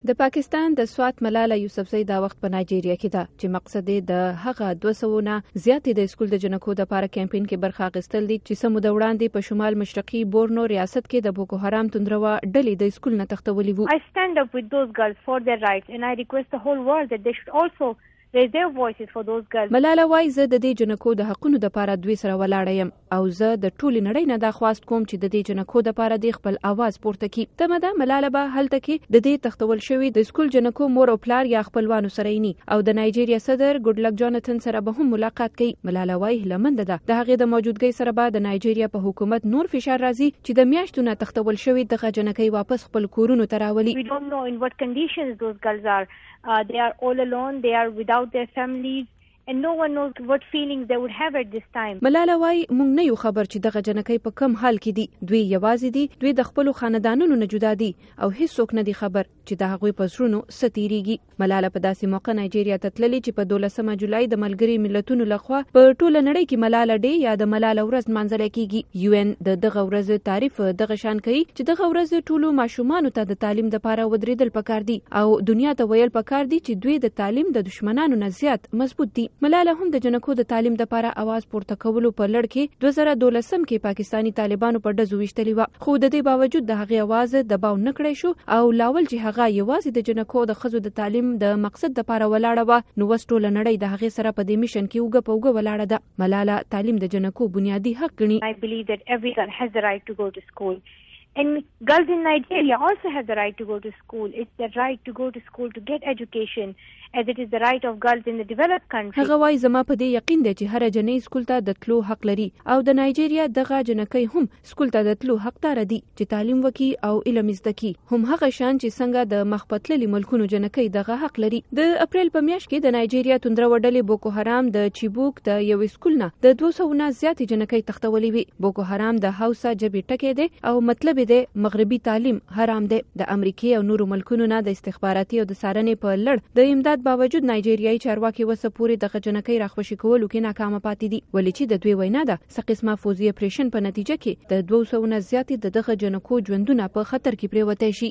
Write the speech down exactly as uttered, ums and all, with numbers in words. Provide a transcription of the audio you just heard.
د پاکستان د سوات ملاله یوسفزۍ دا وخت په نایجیریا کې ده چې مقصد یې د هغه دوه سوه نه زیاتې د سکول د جنکو د پاره کمپاین کې برخه اخیستل دي چې سمو د وړاندې په شمال مشرقي بورنو ریاست کې د بوکو حرام توندروا ډلې د سکول نه تښتولي وو. I stand up with those girls for their rights and I request the whole world that they should also raise their voices for those girls. ملاله وایي زه د دې جنکو د حقونو د پاره دوی سره ولاړه یم او زه د ټولې نړۍ نه دا خواست کوم چې د دې جنکو د پاره د خپل आवाज پورته کړي. تمه ده ملاله به هلته کې د دې تختول شوی د سکول جنکو مور او پلار یا خپلوانو سره یې او د نایجیریا صدر ګډلک جاناتن سره به هم ملاقات کوي. ملاله وایي هلمند ده د هغې د موجودګۍ سره به د نایجیریا په حکومت نور فشار راځي چې د میاشتو نه تختول شوی دغه جنکۍ واپس خپل کورونو ته راولي. We don't know in what conditions those girls are. Uh, they are all alone, they are without their families. And no one knows what feelings they would have at this time. ملاله وای مونږ نه یو خبر چې دغه جنکۍ په کم حال کې دي. دوی یوازې دي، دوی د خپل خاندانونو نه جدا دي او هیڅوک نه دي خبر چې د هغوی په زړونو څه تیریږي. ملاله په داسې موقع نایجیریا ته تللې چې په دولسمه جولای د ملګري ملتونو لخوا په ټوله نړۍ کې ملاله ډې یا د ملاله ورځ نمانځل کیږي. یو ان د دغه ورځ تعریف دغه شان کوي چې دغه ورځ ټولو ماشومانو ته د تعلیم لپاره ودرېدل پکار دي او دنیا ته ویل پکار دي چې دوی د تعلیم د دشمنانو نه زیات مضبوط دي. ملاله هم د جنکو د تعلیم لپاره आवाज پورته کولو په لړ کې دوه زره دولسم کې پاکستانی طالبانو په ډزو ویشتلی و، خو د دې باوجود د هغې आवाज دباو نه کړی شو او لاول چې هغه یوازې د جنکو د ښځو د تعلیم د مقصد لپاره ولاړه وه نو اوس ټوله نړۍ د هغې سره په دې میشن کې اوږه په اوږه ولاړه ده. ملاله تعلیم د جنکو بنیادي حق ګڼي. I believe that every girl has the right to go to school. And girls in Nigeria also have the right to go to school. It's their right to go to school to get education, as it is the right of girls in the developed countries. هغه وایي زما په دې یقین دی چې هر جنۍ سکول ته د تلو حق لري او د نایجیریا دغه جنکۍ هم سکول ته د تلو حقدار دي چې تعلیم وکړي او علم زده کړي، هم هغه شان چې څنګه د مخ په تللي ملکونو جنکۍ دغه حق لري. د اپریل په میاشت کې د نایجیریا توندروا ډلې بوکو حرام د چیبوک د یو سکول نه د دوه سوه نه زیاتې جنکۍ تښتولې وي. بوکو حرام د هاوسا ژبې ټکی دی او مطلب دی مغربي تعلیم حرام دی. د امریکای او نورو ملکونو نه د استخباراتي او د څارنې په لړ د امداد باوجود نایجیریایي چارواکي وسه پورې دغه جنکۍ راخوشي کولو کې ناکامه پاتې دي، ولې چې د دوی وینا ده څه قسمه فوزي اپریشن په نتیجه کې د دوه سوه نه زیاتې د دغه جنکو ژوندونه په خطر کې پرېوتی شي.